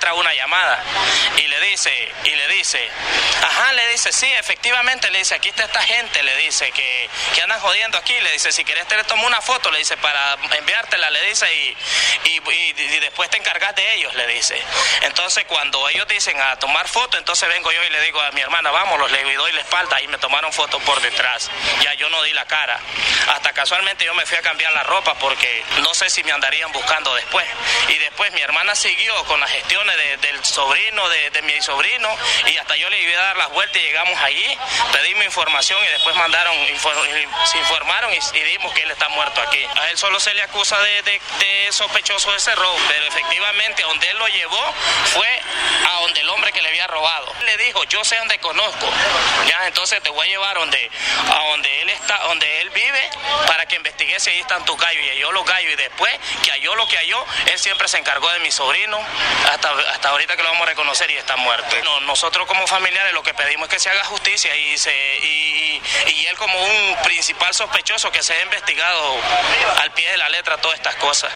entra una llamada y le dice, ajá, le dice, sí, efectivamente, le dice, aquí está esta gente, le dice, que andan jodiendo aquí, le dice, si querés te le tomo una foto, le dice, para enviártela, le dice, y después te encargas de ellos, le dice. Entonces, cuando ellos dicen a tomar foto, entonces vengo yo y le digo a mi hermana, vámonos, le doy la espalda, y me tomaron fotos por detrás. Ya yo no di la cara. Hasta casualmente yo me fui a cambiar la ropa porque no sé si me andarían buscando después. Y después mi hermana siguió con las gestiones del sobrino, de mi sobrino, y hasta yo le iba a dar las vueltas y llegamos allí, pedimos información y después se informaron y dimos que él está muerto aquí. A él solo se le acusa de sospechoso de ese robo, pero efectivamente donde él lo llevó fue a donde el hombre que le había robado. Le dijo, yo sé dónde conozco, ya, entonces te voy a llevar a donde él está, donde él vive, para que investigue si ahí están tus gallos, y halló los gallos, y después que halló lo que halló, él siempre se encargó de mi sobrino, hasta ahorita que lo vamos a reconocer y está muerto. No, nosotros como familiares lo que pedimos es que se haga justicia y él como un principal sospechoso que se ha investigado al pie de la letra todas estas cosas.